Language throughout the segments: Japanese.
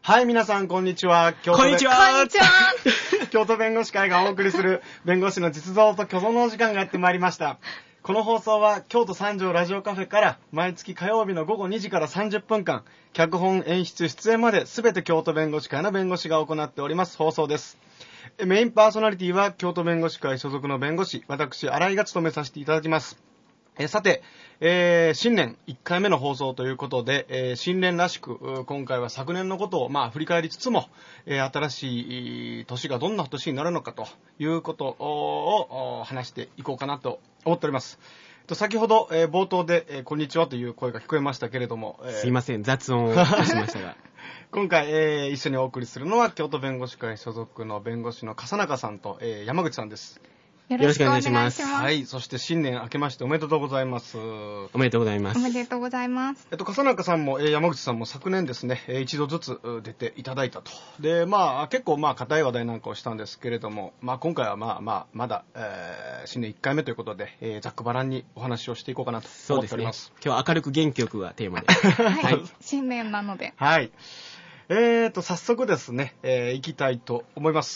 はい、皆さん、こんにちは。 こんにちは。 京都弁護士会がお送りする弁護士の実像と虚像のお時間がやってまいりました。この放送は京都三条ラジオカフェから毎月火曜日の午後2時から30分間、脚本、演出、出演まで全て京都弁護士会の弁護士が行っております放送です。メインパーソナリティは京都弁護士会所属の弁護士、私、新井が務めさせていただきます。さて、新年1回目の放送ということで、新年らしく今回は昨年のことを振り返りつつも、新しい年がどんな年になるのかということを話していこうかなと思っております。先ほど、冒頭で、こんにちはという声が聞こえましたけれども、 すいません、雑音を出しましたが今回、一緒にお送りするのは京都弁護士会所属の弁護士の笠中さんと、山口さんです。 よろしくお願いします。 はい、そして新年明けましておめでとうございます。 おめでとうございます。 おめでとうございます。 笠中さんも、山口さんも昨年ですね、一度ずつ出ていただいたと。で、結構硬い話題なんかをしたんですけれども、今回はまだ、新年1回目ということで、ざっくばらんにお話をしていこうかなと思っております。 そうですね。今日は明るく元気よくがテーマで。 はい、新年なので。 はい。早速ですね、行きたいと思います。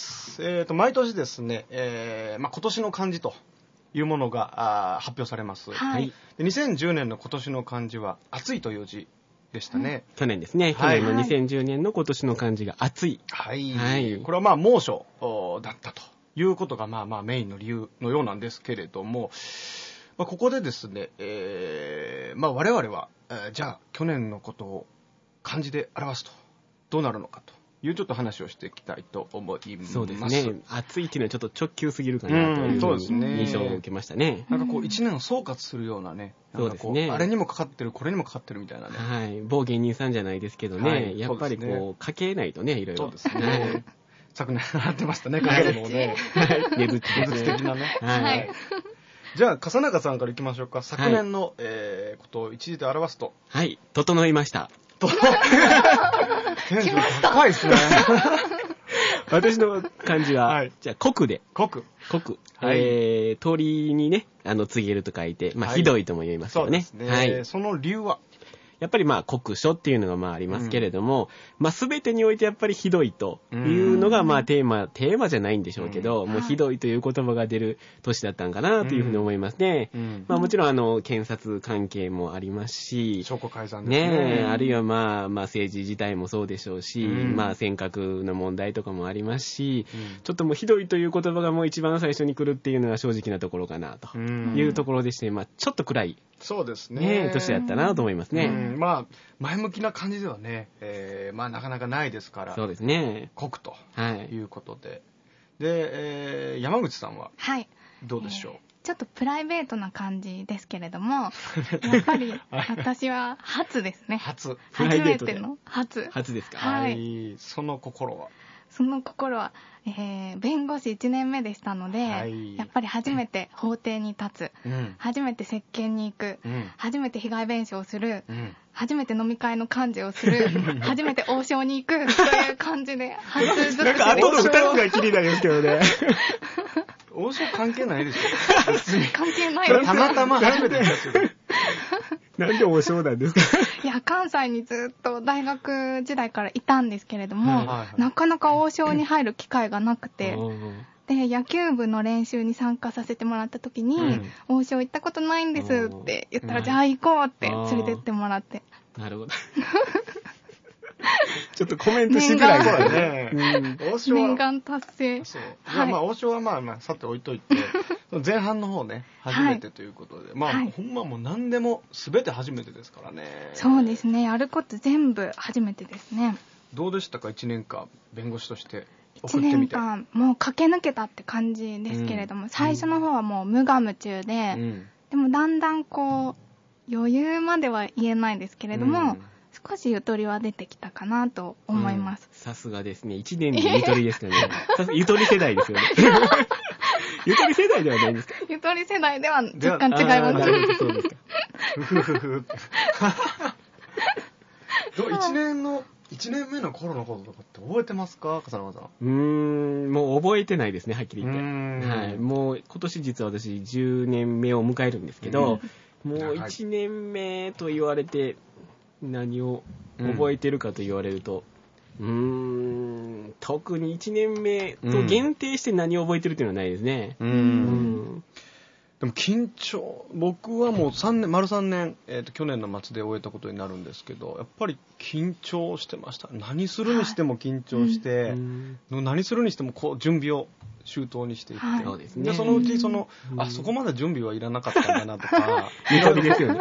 毎年ですね、今年の漢字というものが発表されます。 はい。 で2010年の今年の漢字は、暑いという字でしたね。 去年ですね。去年の2010年の今年の漢字が暑い。 はい。はい、これは猛暑だったということが、メインの理由のようなんですけれども、ここでですね、我々は、じゃあ去年のことを漢字で表すとどうなるのかというちょっと話をしていきたいと思います。 そうですね。暑いっていうのはちょっと直球すぎるかなという印象を受けましたね。 なんかこう一年を総括するようなね。 そうですね。 あれにもかかってる、これにもかかってるみたいなね。 はい。某芸人さんじゃないですけどね。はい、やっぱりこう、かけないとね、いろいろ。 そうですね。昨年やってましたね、かけるのをね。 ねずっち的なね。 はい。 じゃあ、笠中さんからいきましょうか。昨年のことを一字で表すと。 はい。整いました。 テンション高いですね。 私の漢字は、じゃあ、国で。 国。 はい。鳥にね、告げると書いて、ひどいとも言いますよね。 そうですね。はい。その理由はやっぱり国書っていうのがありますけれども、全てにおいてやっぱりひどいというのがテーマじゃないんでしょうけど、もうひどいという言葉が出る年だったんかなというふうに思いますね。もちろん検察関係もありますし、 証拠改ざんですね。 あるいは政治自体もそうでしょうし、尖閣の問題とかもありますし、ちょっともうひどいという言葉がもう一番最初に来るっていうのが正直なところかなというところでして、ちょっと暗い。 そうですね。 年だったなと思いますね。 前向きな感じではね、なかなかないですから。 そうですね。 国ということで。で、山口さんはどうでしょう。 ちょっとプライベートな感じですけれども、やっぱり私は初ですね。 初めての初。 初ですか。 はい。その心は弁護士1年目でしたので、やっぱり初めて法廷に立つ、初めて接見に行く、初めて被害弁償をする、初めて飲み会の幹事をする、初めて王将に行くという感じで、初ずつで。 なんか後の2つが気になりますけどね。 王将関係ないでしょ。 関係ないです。 たまたま初めてですよ。 なんで王将なんですか。 いや、関西にずっと大学時代からいたんですけれども、なかなか王将に入る機会がなくて、で、野球部の練習に参加させてもらった時に、王将行ったことないんですって言ったら、じゃあ行こうって連れてってもらって。 なるほど。ちょっとコメントしづらいからね。 念願達成。 そう。王将はさて置いといて、前半の方ね、初めてということで、ほんまもう何でも全て初めてですからね。 そうですね。やること全部初めてですね。 どうでしたか、1年間、弁護士として送ってみて。 1年間、もう駆け抜けたって感じですけれども、最初の方はもう無我夢中で、でもだんだん余裕までは言えないですけれども、少しゆとりは出てきたかなと思います。 さすがですね。1年でゆとりですかね。ゆとり世代ですよね。ゆとり世代ではないんですか。 ゆとり世代では若干違います。 そうですか。 1年目の頃のこととかって覚えてますか、笠間さん。 もう覚えてないですね、はっきり言って。はい。もう今年実は私10年目を迎えるんですけど、もう1年目と言われて何を覚えてるかと言われると、 特に1年目と限定して何を覚えてるっていうのはないですね。 でも緊張、僕はもう丸3年、去年の末で終えたことになるんですけど、やっぱり緊張してました。何するにしても緊張して、何するにしてもこう準備を周到にしていって、 そうですね、 でそのうちそこまで準備はいらなかったんだなとか、 見た目ですよね。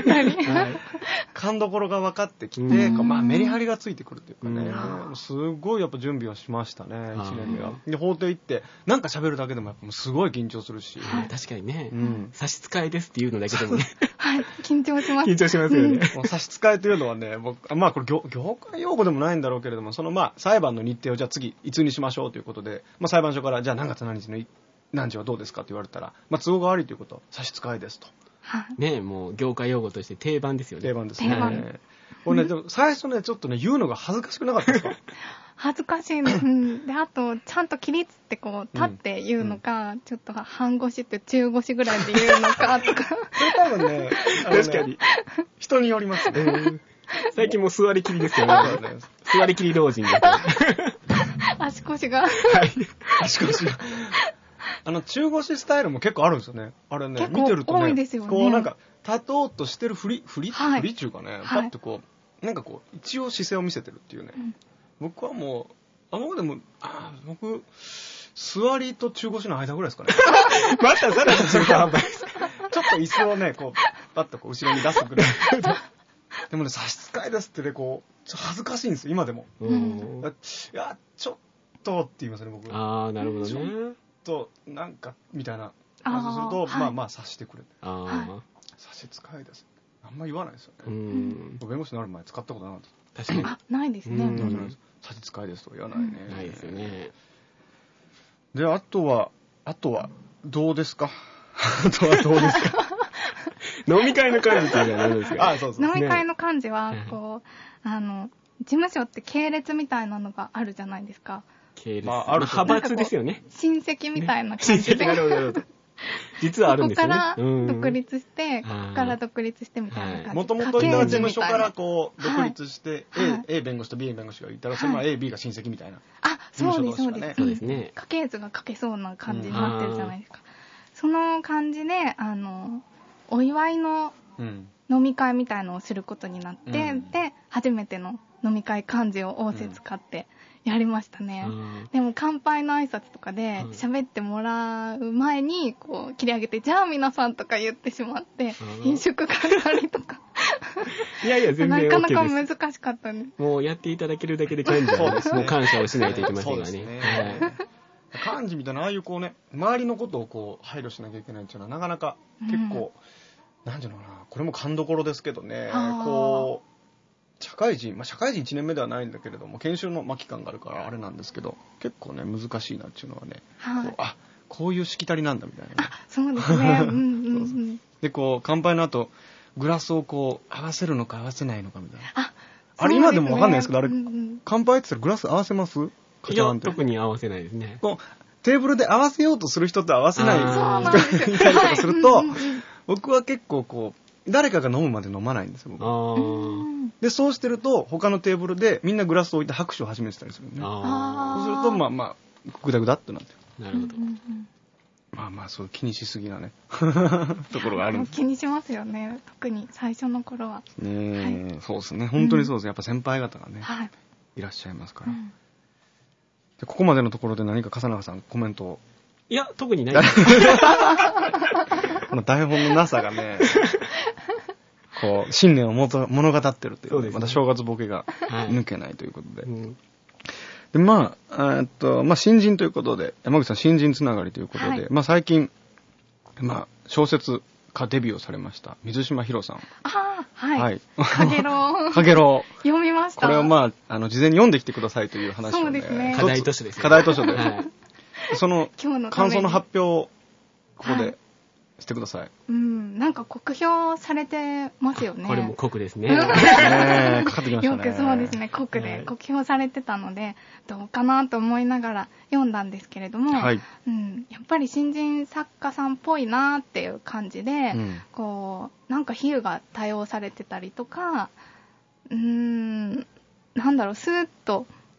勘どころが分かってきて、まあメリハリがついてくるというかね、すごいやっぱ準備はしましたね、1年目は。で法廷行ってなんか喋るだけでもやっぱすごい緊張するし、 確かにね、差し支えですっていうのだけでもね、 はい、緊張します。 緊張しますよね。 差し支えというのはね、僕まあこれ業界用語でもないんだろうけれども、そのまあ裁判の日程をじゃあ次いつにしましょうということで、まあ裁判所からじゃあ何月何日の何時はどうですかって言われたら、まあ都合が悪いということは差し支えですと。 ね、もう業界用語として定番ですよね。 定番ですね。これね、でも最初ねちょっとね言うのが恥ずかしくなかったですか？ 恥ずかしいです。で、あとちゃんと起立ってこう立って言うのか、ちょっと半腰って中腰ぐらいで言うのかとか。 それ多分ね、確かに人によりますね。 最近もう座りきりですよね。座りきり老人です。 足腰が。 はい。足腰が。中腰スタイルも結構あるんですよね。あれね、見てるとね、 多いですよね、 こうなんか、立とうとしてる振りっていうかね、パッとこう、なんかこう、一応姿勢を見せてるっていうね。僕はもう、僕、座りと中腰の間ぐらいですかね。 またさらに中途半端ですか。 ちょっと椅子をね、こう、パッとこう後ろに出すぐらい。でもね、差し支えですってね、こう、恥ずかしいんですよ、今でも。いや、ちょっとって言いますね、僕。 ああ、なるほどね。 ちょっと、なんか、みたいな感じすると、まあまあ、察してくれて。差し支えです。あんま言わないですよね。弁護士になる前使ったことなかった。 確かに。 ないですね。 差し支えですとは言わないね。 ないですよね。 で、あとは、どうですか？あとはどうですか？ 飲み会の感じっていうのは何ですか？ 飲み会の感じは、こう、事務所って系列みたいなのがあるじゃないですか。 系列。派閥ですよね。 親戚みたいな感じで。 なるほど、なるほど。実はあるんですよね。 ここから独立して、ここから独立してみたいな感じ。 もともといた事務所からこう、独立して、A 弁護士と B 弁護士がいたら、それは A、B が親戚みたいな。 そうです、そうです。そうですね。 家系図が書けそうな感じになってるじゃないですか。その感じで、お祝いの飲み会みたいのをすることになって、で、初めての飲み会漢字を仰せ使ってやりましたね。でも乾杯の挨拶とかで喋ってもらう前にこう切り上げて、じゃあ皆さんとか言ってしまって飲食係とかいやいや全然 OK です。 なかなか難しかったね。 もうやっていただけるだけで漢字はもう感謝をしないといけませんがね。 漢字みたいなああいうこうね、周りのことをこう配慮しなきゃいけないっていうのはなかなか結構、なんていうのかな、これも勘どころですけどね、こう社会人1年目ではないんだけれども、研修の期間があるからあれなんですけど、結構ね難しいなっていうのはね、こういうしきたりなんだみたいな。 そうですね。 でこう乾杯の後グラスをこう合わせるのか合わせないのかみたいな。あれ今でもわかんないですけど、あれ乾杯って言ったらグラス合わせます？ いや特に合わせないですね。 テーブルで合わせようとする人と合わせない人がいたりとかすると、僕は結構こう誰かが飲むまで飲まないんですよ。でそうしてると他のテーブルでみんなグラスを置いて拍手を始めてたりするね。そうするとまあグダグダってなってる。 なるほど。 まあそう気にしすぎなねところがあるんです。 気にしますよね、特に最初の頃は。 そうですね、本当にそうですね。やっぱ先輩方がね、いらっしゃいますから。でここまでのところで何か笠永さんコメントを。 いや特にないです。 この台本のなさがね、こう信念を物語ってるという、また正月ボケが抜けないということで。で新人ということで、山口さん新人つながりということで、最近小説家デビューをされました水島ひろさん。 はい。かげろう。読みました。 これを事前に読んできてくださいという話をね。 そうですね。 課題図書ですね。 課題図書で。その感想の発表をここでしてください。 なんか酷評されてますよね。 これも酷ですね。 かかってきましたね。 よくそうですね、酷で酷評されてたので、どうかなと思いながら読んだんですけれども、やっぱり新人作家さんっぽいなっていう感じで、こうなんか比喩が多用されてたりとか、なんだろう、スーッと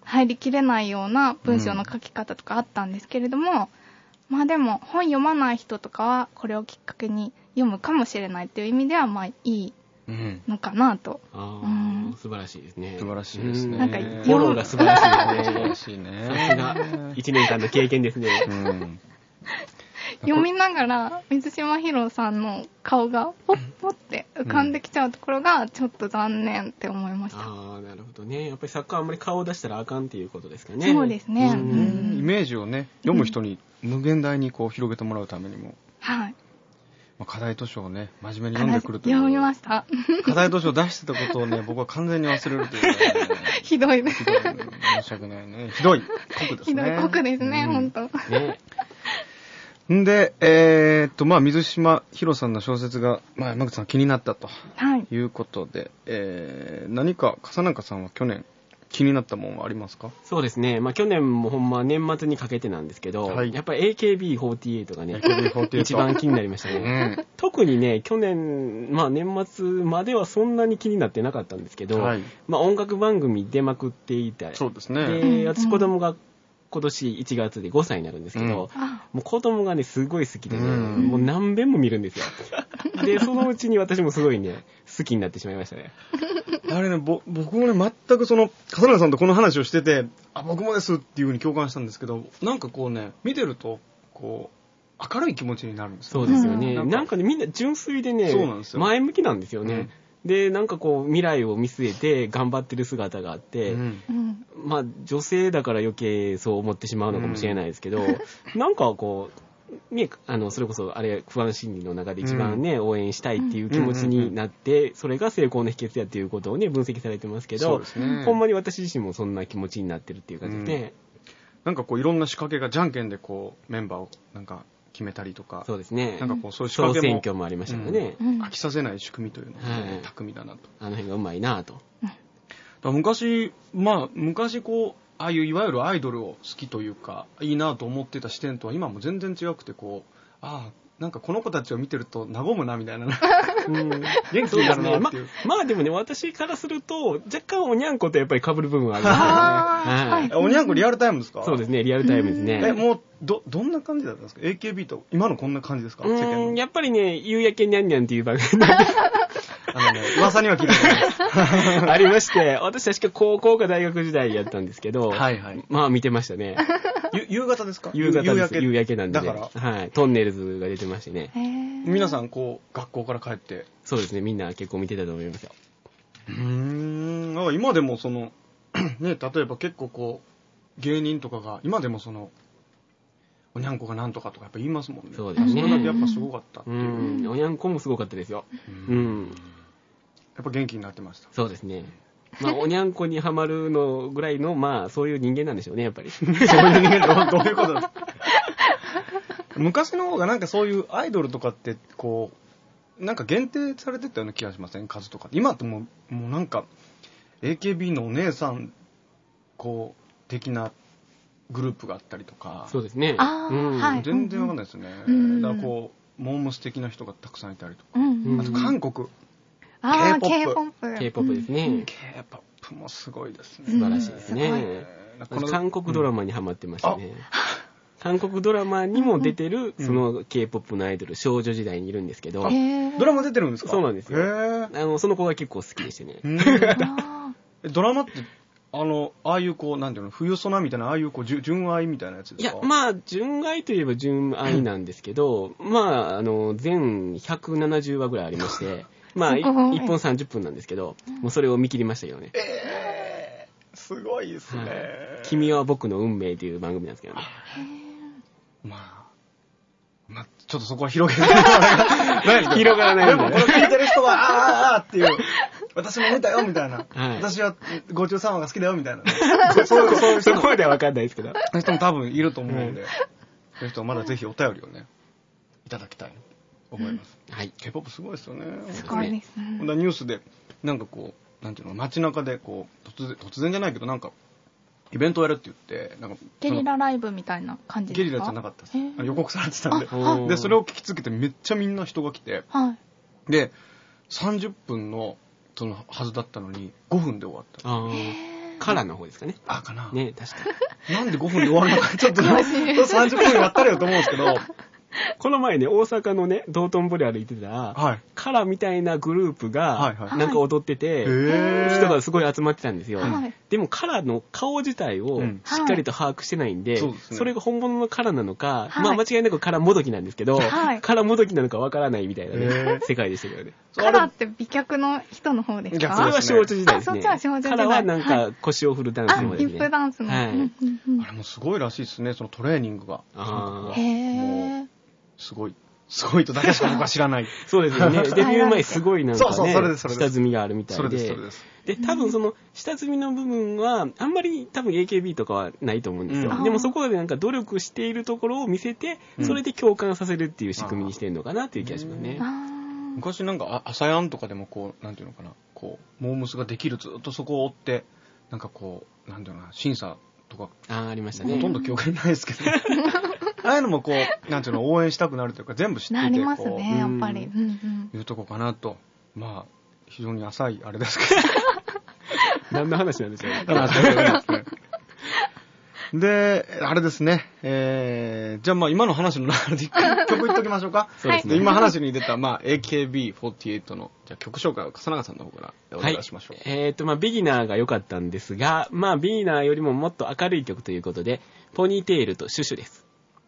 入りきれないような文章の書き方とかあったんですけれども、まあでも本読まない人とかはこれをきっかけに読むかもしれないっていう意味ではまあいいのかなと。 素晴らしいですね。 素晴らしいですね。 なんかフォローが素晴らしいですね。 素晴らしいね。 さすが1年間の経験ですね。 読みながら水島ヒロさんの顔がポッポッって浮かんできちゃうところがちょっと残念って思いました。 ああ、なるほどね。やっぱり作家はあんまり顔を出したらあかんっていうことですかね。 そうですね。 イメージをね、読む人に無限大にこう広げてもらうためにも。 はい。 課題図書をね、真面目に読んでくるという。 読みました。 課題図書を出してたことをね、僕は完全に忘れるという、ね。 ひどいです。 申し訳ないね。ひどい。酷ですね。 ひどい。酷ですね、本当。 ね。 んで、水島ヒロさんの小説が、山口さん気になったと。いうことで、何か、笠中さんは去年、気になったものはありますか？ そうですね。去年もほんま年末にかけてなんですけど、やっぱり AKB48 がね、一番気になりましたね。特にね、去年、年末まではそんなに気になってなかったんですけど、音楽番組出まくっていた。 そうですね。 で、私子供が今年1月で5歳になるんですけど、もう子供がね、すごい好きでね、もう何遍も見るんですよ。で、そのうちに私もすごいね、好きになってしまいましたね。 あれね、僕もね、全く笠中さんとこの話をしてて、僕もですっていう風に共感したんですけど、なんかこうね、見てると、こう、明るい気持ちになるんですよね。そうですよね。なんかね、みんな純粋でね、前向きなんですよね。で、なんかこう、未来を見据えて頑張ってる姿があって、女性だから余計そう思ってしまうのかもしれないですけど、なんかこう、ね、それこそ、不安心理の中で一番ね、応援したいっていう気持ちになって、それが成功の秘訣やっていうことをね、分析されてますけど、ほんまに私自身もそんな気持ちになってるっていう感じで、 なんかこう、いろんな仕掛けがじゃんけんでこう、メンバーをなんか決めたりとか、 そうですね。 なんかこう、そういう仕掛けも。 総選挙もありましたからね。 飽きさせない仕組みというのが巧みだなと。 あの辺がうまいなと。 昔こう、ああいういわゆるアイドルを好きというか、いいなと思ってた視点とは今も全然違くて、こう、なんかこの子たちを見てると和むなみたいな、元気になるなっていう。 でもね、私からすると、若干おにゃんことやっぱり被る部分はあるんですよね。 おにゃんこリアルタイムですか？ そうですね、リアルタイムですね。 もう、どんな感じだったんですか？ AKB と、今のこんな感じですか？世間の。 やっぱりね、夕焼けにゃんにゃんっていう番組なんで。 噂には聞いてありまして、私確か高校か大学時代やったんですけど、見てましたね。 夕方ですか？ 夕方です。夕焼けなんで。だから。トンネルズが出てましてね。 皆さん、こう、学校から帰って。 そうですね、みんな結構見てたと思いますよ。 今でもね、例えば結構こう、芸人とかが、今でもおにゃんこがなんとかとかやっぱ言いますもんね。 そうですね。 それだけやっぱすごかったっていう。 おにゃんこもすごかったですよ。 やっぱ元気になってました。 そうですね。おにゃんこにはまるのぐらいの、そういう人間なんでしょうね、やっぱり。 そういう人間どういうことですか？昔の方がなんかそういうアイドルとかって、こう、なんか限定されてたような気がしません？数とか。今ってもうなんか、AKB のお姉さん、こう、的なグループがあったりとか。 そうですね。 全然わかんないですね。だからこう、モームス的な人がたくさんいたりとか。あと韓国。 K-POP ですね。 K-POP もすごいですね。 素晴らしいですね。韓国ドラマにハマってましたね。韓国ドラマにも出てる、その K-POP のアイドル、少女時代にいるんですけど。 ドラマ出てるんですか？ そうなんですよ。その子が結構好きでしてね。 ドラマって、ああいうこう、なんていうの、冬ソナみたいな、ああいうこう、純愛みたいなやつですか？ いや、純愛といえば純愛なんですけど、全170話ぐらいありまして、1本30分なんですけど、もうそれを見切りましたけどね。 すごいですね。 君は僕の運命という番組なんですけどね。 ちょっとそこは広げない。 広がらない。 でも、これ聞いてる人は、っていう、私も見たよ、みたいな。私は53話が好きだよ、みたいな。 そういう人まではわかんないですけど。 そういう人も多分いると思うんで、そういう人はまだぜひお便りをね、いただきたいと思います。 はい。 K-POP すごいですよね。 すごいですね。 ニュースで、なんかこう、なんていうの、街中でこう、突然じゃないけど、なんか、イベントをやるって言って、なんかゲリラライブみたいな感じですか？ ゲリラじゃなかったです。予告されてたんで。で、それを聞きつけてめっちゃみんな人が来て、で、30分のそのはずだったのに5分で終わった。 カラーの方ですかね。 あ、かな。 ね、確かに。なんで5分で終わるのか、ちょっと30分やったらよと思うんですけど。 この前ね、大阪のね、道頓堀歩いてたら、はい、カラみたいなグループが、なんか踊ってて、人がすごい集まってたんですよ。はい、でもカラの顔自体をしっかりと把握してないんで、それが本物のカラなのか、まあ間違いなくカラもどきなんですけど、カラもどきなのかわからないみたいなね、世界でしたけどね。 カラって美脚の人の方ですか？ それは少女時代ですね。 そっちは少女時代。 カラはなんか腰を振るダンスの方ですね。 ヒップダンスの。 あれもすごいらしいですね、そのトレーニングが。へー。すごいとだけしか僕は知らない。 そうですよね。デビュー前すごいなんかね、下積みがあるみたいで。で、多分その下積みの部分は、あんまり多分 AKB とかはないと思うんですよ。でもそこでなんか努力しているところを見せて、それで共感させるっていう仕組みにしてるのかなっていう気がしますね。 昔なんか、朝やんとかでもこう、なんていうのかな、こう、モームスができるずっとそこを追って、なんかこう、なんていうのかな、審査とか。 ありましたね。 ほとんど記憶にないですけど。ああいうのもこう、なんていうの、応援したくなるというか、全部知ってて、 なりますね、やっぱり。 いうとこかなと。まあ、非常に浅いあれですけど。 何の話なんでしょうで、あれですね。じゃあまあ今の話の流れで曲言っときましょうか。 そうですね。 今話に出た、まあ AKB48 の、じゃあ曲紹介を笠永さんの方からお願いしましょう。 はい、まあビギナーが良かったんですが、まあビギナーよりももっと明るい曲ということで、ポニーテールとシュシュです。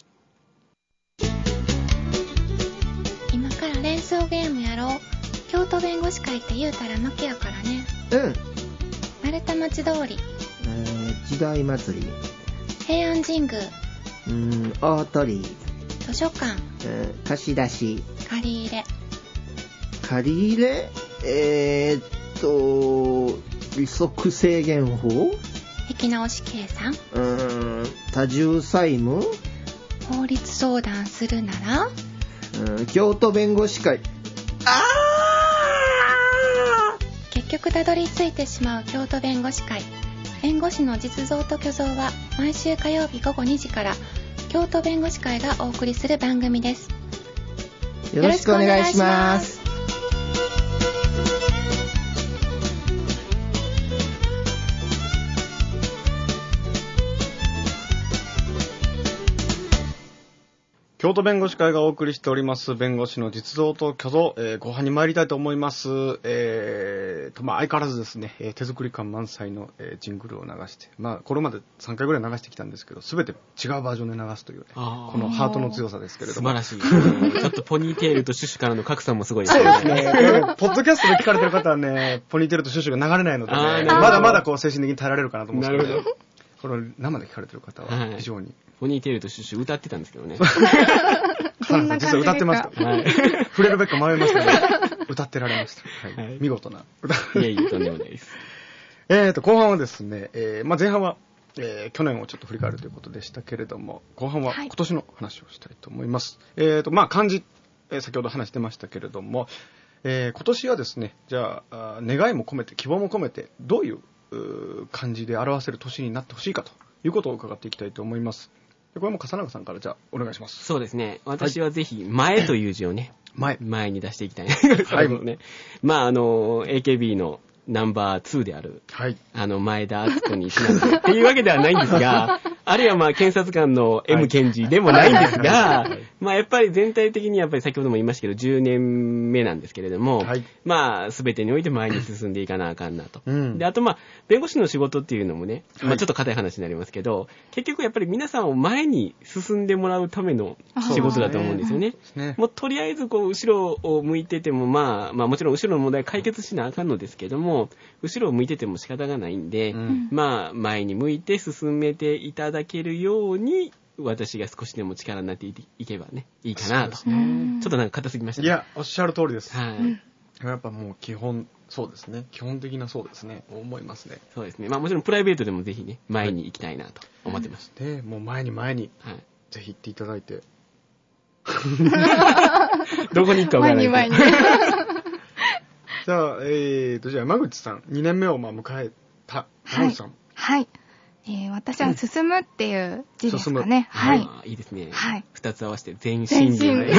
今から連想ゲームやろう。京都弁護士会って言うたら負けやからね。丸太町通り。 時代祭り。 平安神宮。 大鳥居。 図書館。 貸し出し。 借り入れ。 借り入れ？利息制限法？ 引き直し計算。 多重債務？ 法律相談するなら？ 京都弁護士会。 結局たどり着いてしまう京都弁護士会。弁護士の実像と虚像は毎週火曜日午後2時から京都弁護士会がお送りする番組です。 よろしくお願いします。 京都弁護士会がお送りしております弁護士の実像と虚像、後半に参りたいと思います。まあ相変わらずですね、手作り感満載の、ジングルを流して、まあこれまで3回ぐらい流してきたんですけど、すべて違うバージョンで流すというね、このハートの強さですけれども。 素晴らしい。ちょっとポニーテールとシュシュからの格差もすごいですね。 そうですね。ポッドキャストで聞かれてる方はね、ポニーテールとシュシュが流れないので、ね、まだまだこう精神的に耐えられるかなと思うんですけど、これ生で聞かれてる方は非常に。 ポニーテールとシュシュ歌ってたんですけどね。 実は歌ってました。はい、触れるべきか迷いましたね。歌ってられました。はい、見事な歌。 いえいえ、とんでもないです。 後半はですね、まあ、前半は、去年をちょっと振り返るということでしたけれども、後半は今年の話をしたいと思います。まあ、漢字、先ほど話してましたけれども、今年はですね、じゃあ、願いも込めて、希望も込めて、どういう漢字で表せる年になってほしいかということを伺っていきたいと思います。これも笠永さんからじゃあお願いします。 そうですね。私はぜひ前という字をね、前に出していきたいな。 はい。 まあAKB のナンバー2である、はい、前田敦子にちなんでっていうわけではないんですが、あるいはまあ検察官の M 検事でもないんですが、まあやっぱり全体的にやっぱり先ほども言いましたけど10年目なんですけれども、はい、まあ全てにおいて前に進んでいかなあかんなと。で、あとまあ弁護士の仕事っていうのもね、まあちょっと硬い話になりますけど、結局やっぱり皆さんを前に進んでもらうための仕事だと思うんですよね。もうとりあえずこう後ろを向いててもまあもちろん後ろの問題解決しなあかんのですけども、後ろを向いてても仕方がないんで、まあ前に向いて進めていただけるように私が少しでも力になっていけばねいいかなと。ちょっとなんか硬すぎましたね。 いやおっしゃる通りです。はい。やっぱもう基本そうですね。基本的なそうですね。思いますね。 そうですね。まあもちろんプライベートでもぜひね前に行きたいなと思ってます。 でもう前に、はい、ぜひ行っていただいて。 どこに行くかわからない。 前に。 じゃあ、じゃあ山口さん、2年目をまあ迎えた山口さん。 はい。私は進むっていう字ですかね。はい。 いいですね。 はい。 2つ合わせて前進で。 図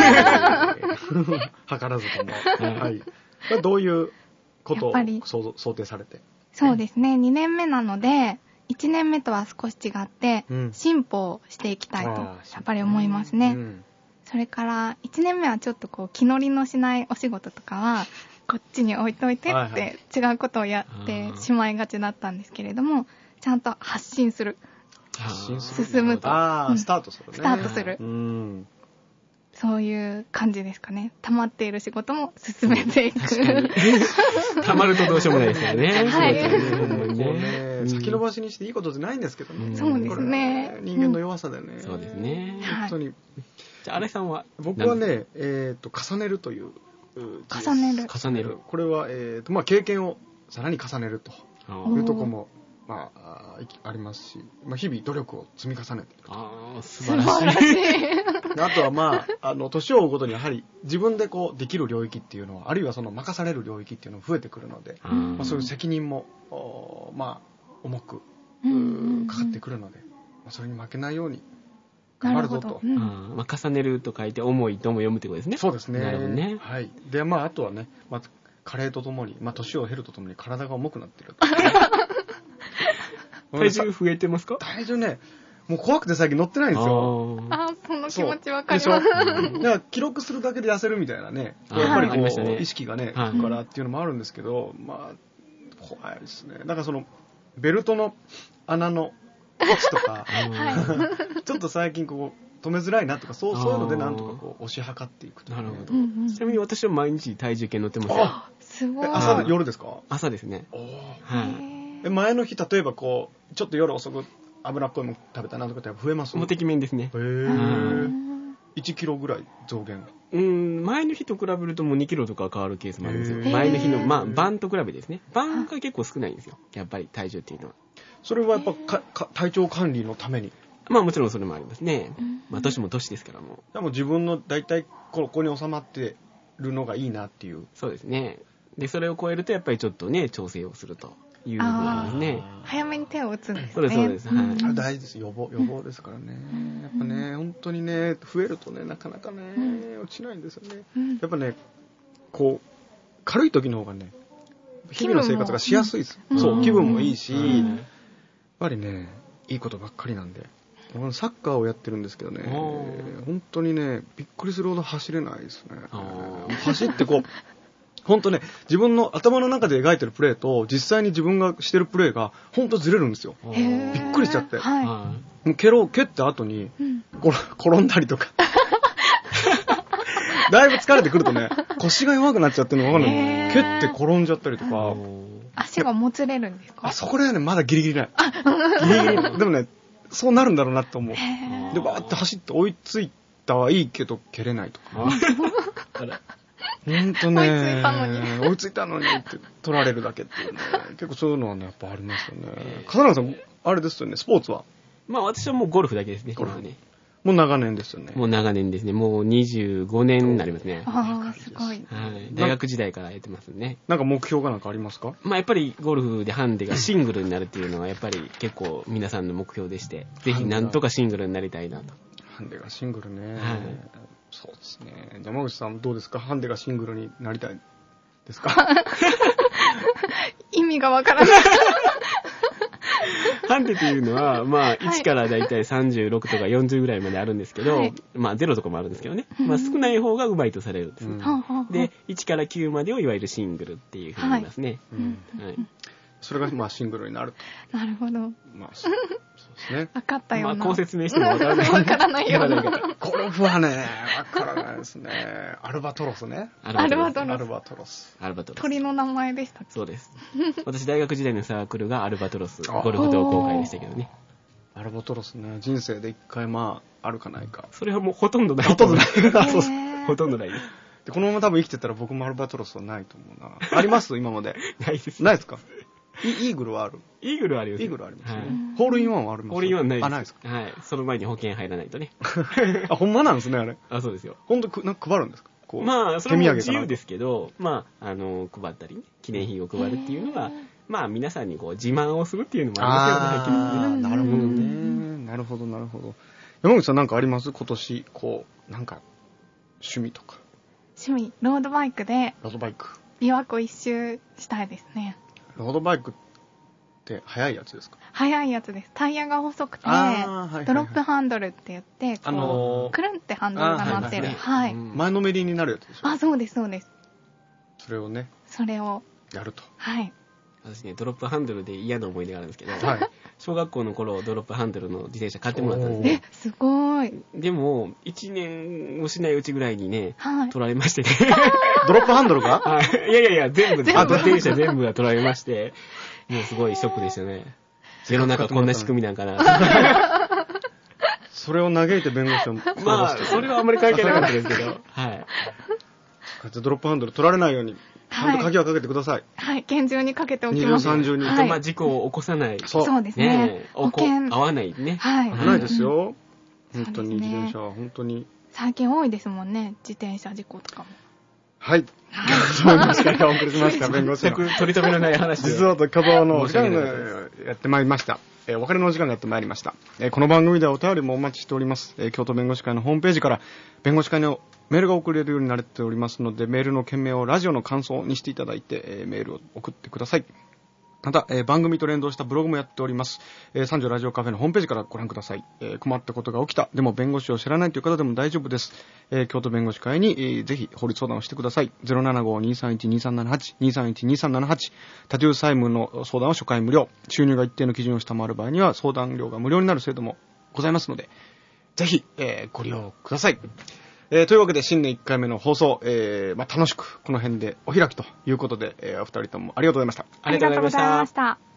らずとも。はい。どういうことを想定されてそうですね。2年目なので、1年目とは少し違って、進歩をしていきたいと、やっぱり思いますね。それから、1年目はちょっとこう、気乗りのしないお仕事とかは、こっちに置いといてって違うことをやってしまいがちだったんですけれども、ちゃんと発信する。進むと。 スタートするね。 スタートする。そういう感じですかね。溜まっている仕事も進めていく。 溜まるとどうしようもないですよね。 はい。 先延ばしにしていいことじゃないんですけどね。 そうですね。 人間の弱さだよね。 そうですね。 本当に。 じゃあ、新井さんは？ 僕はね、重ねるという。 重ねる。 重ねる。 これは、経験をさらに重ねるというところも、ありますし、日々努力を積み重ねていると。 素晴らしい。 あとは年を追うごとにやはり自分でこうできる領域っていうのは、あるいはその任される領域っていうのが増えてくるので、そういう責任も、重くかかってくるので、それに負けないように頑張るぞと。 重ねると書いて重いとも読むってことですね。 そうですね。 なるほどね。 はい。で、あとはね、加齢とともに、年を経るとともに体が重くなっている。 体重増えてますか？ 体重ね、もう怖くて最近乗ってないんですよ。 その気持ちわかります。 だから記録するだけで痩せるみたいなね、やっぱりこう、意識がね、からっていうのもあるんですけど、怖いですね。だからその、ベルトの穴の位置とか、ちょっと最近こう、止めづらいなとか、そういうのでなんとかこう、押し量っていくと。 なるほど。ちなみに私は毎日体重計乗ってますよ。 すごい。 朝、夜ですか？ 朝ですね。 前の日、例えばこう、ちょっと夜遅く脂っこいもの食べたなとかって増えます？ もうてきめんですね。 1キロぐらい増減。 前の日と比べるともう2キロとか変わるケースもあるんですよ。前の日の、晩と比べですね。晩が結構少ないんですよ。やっぱり体重っていうのは。 それはやっぱ体調管理のために？ もちろんそれもありますね。年も年ですからもう。 でも自分の大体ここに収まってるのがいいなっていう。 そうですね。で、それを超えるとやっぱりちょっとね、調整をするという部分ですね。 早めに手を打つんですね。 そうです。 大事です。予防ですからね。やっぱね、本当にね、増えるとね、なかなかね、落ちないんですよね。やっぱね、こう、軽い時の方がね、日々の生活がしやすいです。そう、気分もいいし、やっぱりね、いいことばっかりなんで。サッカーをやってるんですけどね、本当にね、びっくりするほど走れないですね。走ってこう、本当ね、自分の頭の中で描いてるプレーと、実際に自分がしてるプレーが、本当ずれるんですよ。びっくりしちゃって。もう蹴った後に、転んだりとか。だいぶ疲れてくるとね、腰が弱くなっちゃってるのが分かんない。蹴って転んじゃったりとか。 足がもつれるんですか？ そこでね、まだギリギリない。ギリギリ。でもね、そうなるんだろうなって思う。で、バーって走って追いついたはいいけど、蹴れないとか。ほんとね、追いついたのにって取られるだけっていうね。結構そういうのはね、やっぱありますよね。笠原さん、あれですよね、スポーツは？ 私はもうゴルフだけですね。 ゴルフね。もう長年ですよね。 もう長年ですね。もう25年になりますね。 すごい。 大学時代からやってますね。 なんか目標がなんかありますか？ やっぱりゴルフでハンデがシングルになるっていうのはやっぱり結構皆さんの目標でして、ぜひなんとかシングルになりたいなと。 ハンデがシングルね。そうですね。山口さんどうですか？ハンデがシングルになりたいですか？ 意味がわからない。 ハンデというのは、1からだいたい36とか40ぐらいまであるんですけど、0とかもあるんですけどね。少ない方がうまいとされるんです。で、1から9までをいわゆるシングルっていうふうに言いますね。 それがシングルになると。なるほど。 そうですね。 分かったような。 こう説明しても分からない。 分からないような。 ゴルフはね、分からないですね。アルバトロスね。 アルバトロス。 鳥の名前でした。 そうです。私大学時代のサークルがアルバトロス、ゴルフ同好会でしたけどね。 アルバトロスね、人生で一回あるかないか。 それはもうほとんどない。 ほとんどない。 ほとんどないです。 で、このまま多分生きてたら僕もアルバトロスはないと思うな。あります今まで。 ないです。 ないですか？イーグルはある？ イーグルはあります。 イーグルありますね。ホールインワンはあります？ ホールインワンないです。 ないですか？ はい。その前に保険入らないとね。 ほんまなんですね、あれ。 そうですよ。 ほんと、なんか配るんですか？それも自由ですけど、配ったりね、記念品を配るっていうのは、皆さんに自慢をするっていうのもありますよね。 なるほどね。なるほど、なるほど。山口さんなんかあります？今年、なんか、趣味とか。 趣味、ロードバイクで、 琵琶湖一周したいですね。 ロードバイクっって速いやつですか？ 速いやつです。タイヤが細くて、ドロップハンドルって言って、こう、くるんってハンドルが回ってる。はい。 前のめりになるやつでしょ？ あ、そうです、そうです。 それをね。 それを。 やると。 はい。 私ね、ドロップハンドルで嫌な思い出があるんですけど、はい、小学校の頃、ドロップハンドルの自転車買ってもらったんですね。 すごい。 でも、1年もしないうちぐらいにね、はい、取られましてね。 ドロップハンドルがはい。いや、全部、自転車全部が取られまして、もうすごいショックでしたね。世の中こんな仕組みなんかな。 それを嘆いて弁護士をまあ、それはあんまり関係なかったですけど、はい。 ドロップハンドル取られないように、ちゃんと鍵はかけてください。 はい、厳重にかけておきます。 二重三重に。 まあ、事故を起こさない。 そうですね。 保険。合わないね。 はい。 危ないですよ。本当に自転車は本当に。 最近多いですもんね、自転車事故とかも。 はい。そういう司会がお送りしました、弁護士の。 取り留めのない話で。 実像と挙動の時間がやってまいりました。お別れの時間がやってまいりました。この番組ではお便りもお待ちしております。京都弁護士会のホームページから弁護士会のメールが送れるようになっておりますので、メールの件名をラジオの感想にしていただいて、メールを送ってください。また、番組と連動したブログもやっております。三条ラジオカフェのホームページからご覧ください。困ったことが起きた、でも弁護士を知らないという方でも大丈夫です。京都弁護士会に、ぜひ法律相談をしてください。075-231-2378、231-2378。多重債務の相談は初回無料。収入が一定の基準を下回る場合には相談料が無料になる制度もございますので、ぜひ、ご利用ください。というわけで新年1回目の放送、楽しくこの辺でお開きということで、お二人ともありがとうございました。 ありがとうございました。